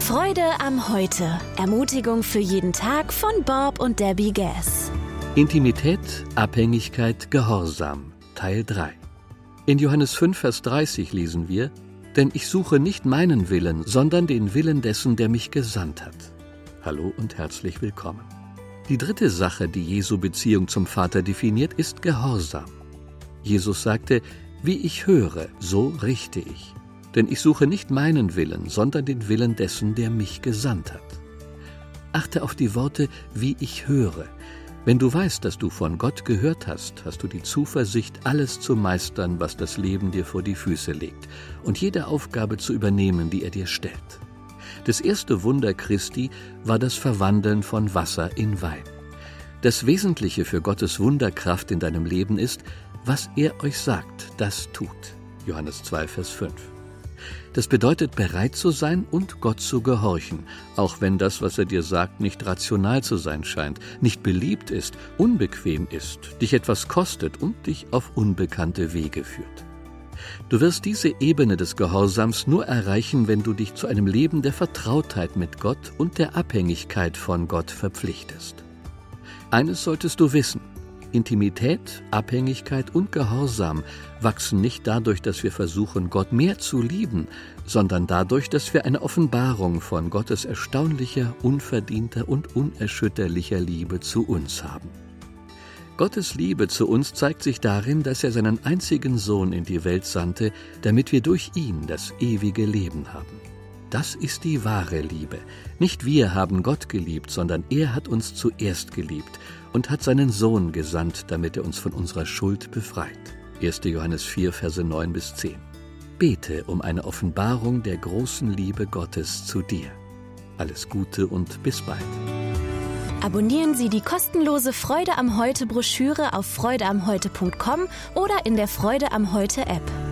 Freude am Heute. Ermutigung für jeden Tag von Bob und Debbie Gass. Intimität, Abhängigkeit, Gehorsam, Teil 3. In Johannes 5, Vers 30 lesen wir: Denn ich suche nicht meinen Willen, sondern den Willen dessen, der mich gesandt hat. Hallo und herzlich willkommen. Die dritte Sache, die Jesu Beziehung zum Vater definiert, ist Gehorsam. Jesus sagte: Wie ich höre, so richte ich. Denn ich suche nicht meinen Willen, sondern den Willen dessen, der mich gesandt hat. Achte auf die Worte, wie ich höre. Wenn du weißt, dass du von Gott gehört hast, hast du die Zuversicht, alles zu meistern, was das Leben dir vor die Füße legt, und jede Aufgabe zu übernehmen, die er dir stellt. Das erste Wunder Christi war das Verwandeln von Wasser in Wein. Das Wesentliche für Gottes Wunderkraft in deinem Leben ist: Was er euch sagt, das tut. Johannes 2, Vers 5. Das bedeutet, bereit zu sein und Gott zu gehorchen, auch wenn das, was er dir sagt, nicht rational zu sein scheint, nicht beliebt ist, unbequem ist, dich etwas kostet und dich auf unbekannte Wege führt. Du wirst diese Ebene des Gehorsams nur erreichen, wenn du dich zu einem Leben der Vertrautheit mit Gott und der Abhängigkeit von Gott verpflichtest. Eines solltest du wissen: Intimität, Abhängigkeit und Gehorsam wachsen nicht dadurch, dass wir versuchen, Gott mehr zu lieben, sondern dadurch, dass wir eine Offenbarung von Gottes erstaunlicher, unverdienter und unerschütterlicher Liebe zu uns haben. Gottes Liebe zu uns zeigt sich darin, dass er seinen einzigen Sohn in die Welt sandte, damit wir durch ihn das ewige Leben haben. Das ist die wahre Liebe. Nicht wir haben Gott geliebt, sondern er hat uns zuerst geliebt und hat seinen Sohn gesandt, damit er uns von unserer Schuld befreit. 1. Johannes 4, Verse 9 bis 10. Bete um eine Offenbarung der großen Liebe Gottes zu dir. Alles Gute und bis bald. Abonnieren Sie die kostenlose Freude am Heute Broschüre auf freudeamheute.com oder in der Freude am Heute App.